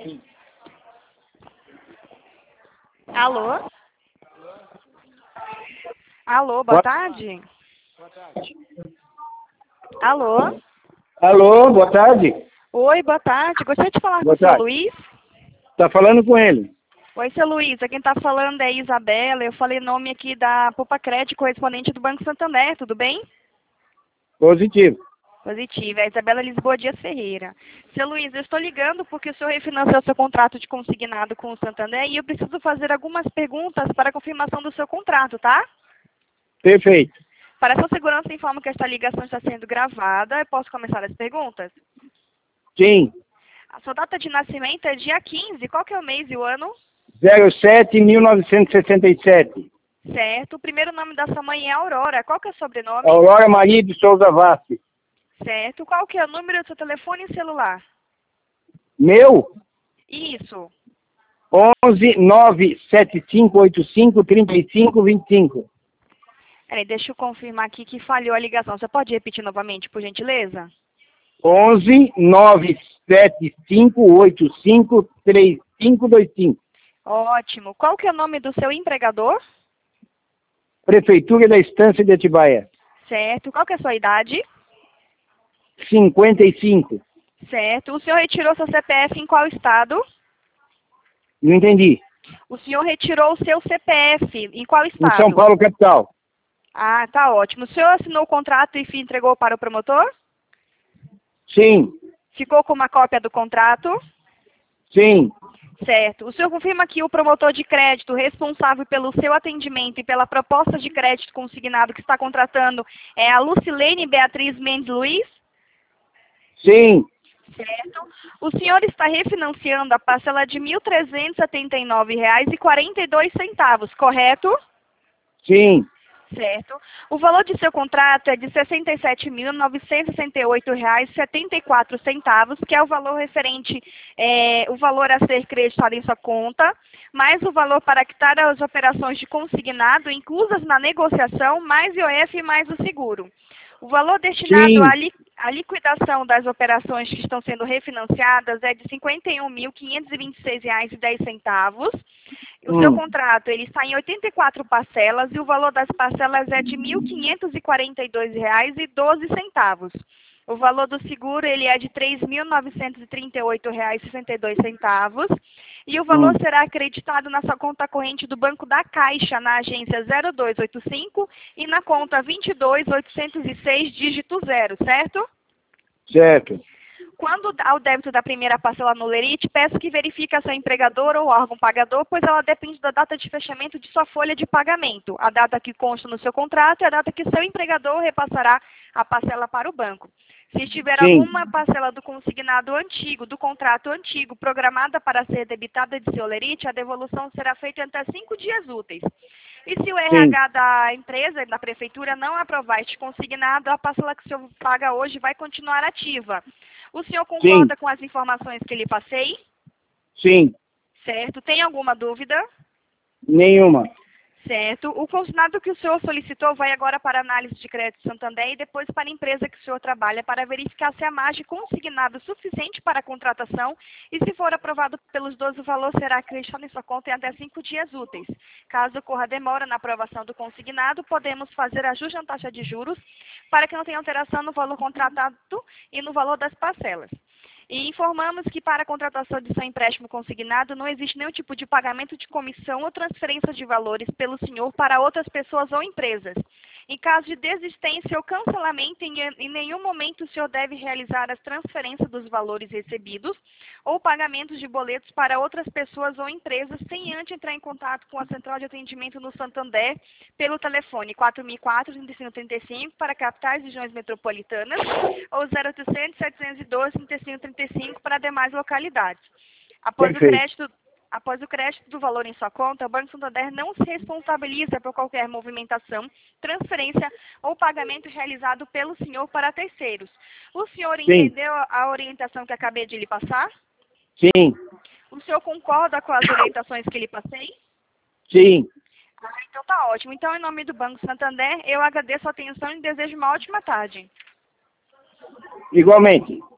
Alô? Alô, boa tarde. Alô? Alô, boa tarde. Oi, boa tarde. Gostaria de falar com Boa o seu tarde. Luiz. Tá falando com ele. Oi, seu Luiz. Quem está falando é Isabela. Eu falei nome aqui da Poupa Crédito, correspondente do Banco Santander. Tudo bem? Positivo. Positivo. É a Isabela Lisboa Dias Ferreira. Seu Luiz, eu estou ligando porque o senhor refinanciou seu contrato de consignado com o Santander e eu preciso fazer algumas perguntas para a confirmação do seu contrato, tá? Perfeito. Para a sua segurança, informo que esta ligação está sendo gravada. Eu posso começar as perguntas? Sim. A sua data de nascimento é dia 15. Qual que é o mês e o ano? 07-1967. Certo. O primeiro nome da sua mãe é Aurora. Qual que é o sobrenome? Aurora Maria de Souza Vasque. Certo. Qual que é o número do seu telefone e celular? Meu? Isso. 11-97585-3525. Peraí, deixa eu confirmar aqui que falhou a ligação. Você pode repetir novamente, por gentileza? 11-97585-3525. Ótimo. Qual que é o nome do seu empregador? Prefeitura da Estância de Atibaia. Certo. Qual que é a sua idade? 55. Certo. O senhor retirou seu CPF em qual estado? Não entendi. O senhor retirou o seu CPF em qual Em estado? São Paulo, capital. Ah, tá ótimo. O senhor assinou o contrato e entregou para o promotor? Sim. Ficou com uma cópia do contrato? Sim. Certo. O senhor confirma que o promotor de crédito responsável pelo seu atendimento e pela proposta de crédito consignado que está contratando é a Lucilene Beatriz Mendes Luiz? Sim. Certo. O senhor está refinanciando a parcela de R$ 1.379,42, correto? Sim. Certo. O valor de seu contrato é de R$ 67.968,74, que é o valor referente, o valor a ser creditado em sua conta, mais o valor para quitar as operações de consignado, inclusas na negociação, mais IOF e mais o seguro. O valor destinado Sim. à liquidação das operações que estão sendo refinanciadas é de R$ 51.526,10. O seu contrato ele está em 84 parcelas e o valor das parcelas é de R$ 1.542,12. O valor do seguro ele é de R$ 3.938,62 e o valor será acreditado na sua conta corrente do Banco da Caixa, na agência 0285 e na conta 22806, dígito 0, certo? Certo. Quando ao débito da primeira parcela no Lerite, peço que verifique a seu empregador ou órgão pagador, pois ela depende da data de fechamento de sua folha de pagamento. A data que consta no seu contrato é a data que seu empregador repassará a parcela para o banco. Se estiver Sim. alguma parcela do consignado antigo, do contrato antigo, programada para ser debitada de seu Lerite, a devolução será feita em até 5 dias úteis. E se o RH da empresa, da prefeitura, não aprovar este consignado, a parcela que o senhor paga hoje vai continuar ativa. O senhor concorda com as informações que lhe passei? Sim. Certo. Tem alguma dúvida? Nenhuma. Certo. O consignado que o senhor solicitou vai agora para a análise de crédito Santander e depois para a empresa que o senhor trabalha para verificar se há margem consignado suficiente para a contratação e se for aprovado pelos 12, o valor será acreditado em sua conta em até 5 dias úteis. Caso ocorra demora na aprovação do consignado, podemos fazer ajuste na taxa de juros para que não tenha alteração no valor contratado e no valor das parcelas. E informamos que para a contratação de seu empréstimo consignado não existe nenhum tipo de pagamento de comissão ou transferência de valores pelo senhor para outras pessoas ou empresas. Em caso de desistência ou cancelamento, em nenhum momento o senhor deve realizar as transferências dos valores recebidos ou pagamentos de boletos para outras pessoas ou empresas sem antes entrar em contato com a Central de Atendimento no Santander pelo telefone 4004-3535 para capitais e regiões metropolitanas ou 0800-712-3535 para demais localidades. Após o crédito do valor em sua conta, o Banco Santander não se responsabiliza por qualquer movimentação, transferência ou pagamento realizado pelo senhor para terceiros. O senhor entendeu a orientação que acabei de lhe passar? Sim. O senhor concorda com as orientações que lhe passei? Sim. Então tá ótimo. Então, em nome do Banco Santander, eu agradeço a atenção e desejo uma ótima tarde. Igualmente.